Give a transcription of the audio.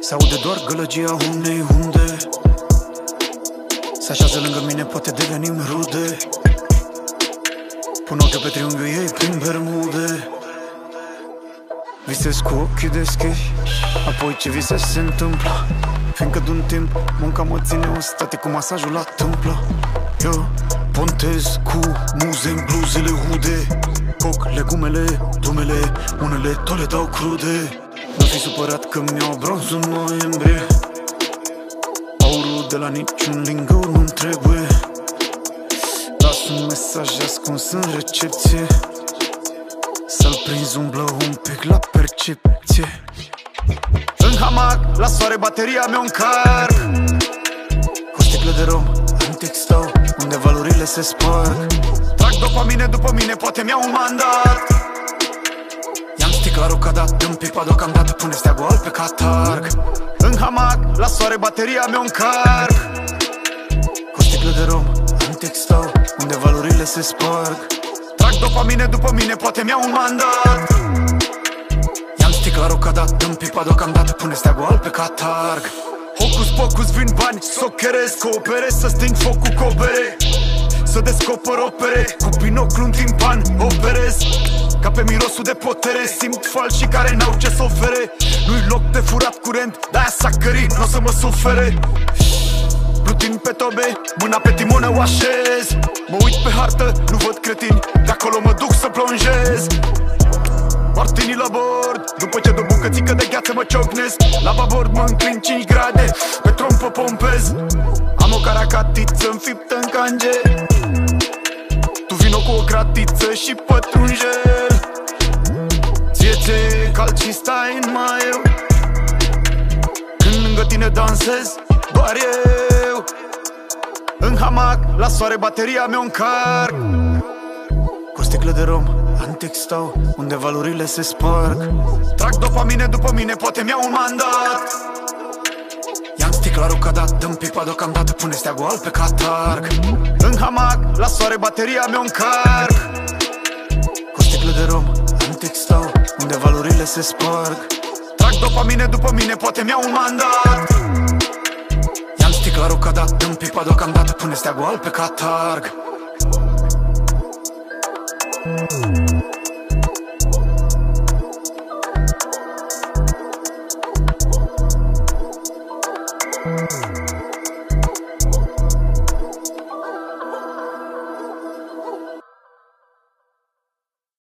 Se-aude doar gălăgia unei unde se așează lângă mine, poate devenim rude. Pun ochii pe triunghiul ei prin bermude. Visez cu ochii deschiși, apoi ce vise se întâmplă. Fiindcă d'un timp munca mă ține în state cu masajul la tâmplă. Eu pontez cu muze în bluzele hude. Coc legumele, dumele, unele tot le dau crude. Nu fi supărat că mi-au bronz în noiembrie. Aurul de la niciun lingăur nu-mi trebuie. Las un mesaj ascuns în recepție, să-l prinzi, umblă un pic la percepție. În hamac, la soare, bateria mea încarc. Cu sticle de rom, în textau, unde valorile se sparg. Trag dopamine după mine, poate mi-au un mandat. I-am sticlarul că dat, dăm pipa deocamdată, pune steagul alb pe catarg. În hamac, la soare, bateria mea încarc. Cu sticle de rom, în textau, unde valorile se sparg. Trag dopamine după mine, poate mi-au un mandat. I-am sticlarul că dat, dăm pipa deocamdată, pune steagul alb pe catarg. Hocus pocus, vin bani, socherez, cooperez, să sting foc cu cobere, să descoper opere, cu binoclu în timpan, operez. Ca pe mirosul de potere, simt falșii care n-au ce să ofere. Nu-i loc de furat curent, de-aia s-a cărit, n-o să mă sufere. Plutin pe tobe, mâna pe timone o așez. Mă uit pe hartă, nu văd cretini, de acolo mă duc să plonjez. Martini la bord, după ce de o bucățică de gheață mă ciocnesc. La babord mă înclin 5 grade, pe trompă pompez. Am o caracatiță înfiptă în cange. Tu vino cu o cratiță și pătrunjel. Ție calci, stai în maieu. Când lângă tine dansez, doar eu. În hamac, la soare, bateria mea încarc. Cu sticle de rom, în textau, unde valorile se sparg. Trag dopamine după mine, poate mi-au un mandat. I-am sticlarul că dat, dăm pipa deocamdată, pune steagul alb pe catarg. În hamac, la soare, bateria mea încarc. Cu sticle de rom, în textau, unde valorile se sparg. Trag dopamine după mine, poate mi-au un mandat. I-am sticlarul că dat, dăm pipa deocamdată, pune steagul alb pe catarg.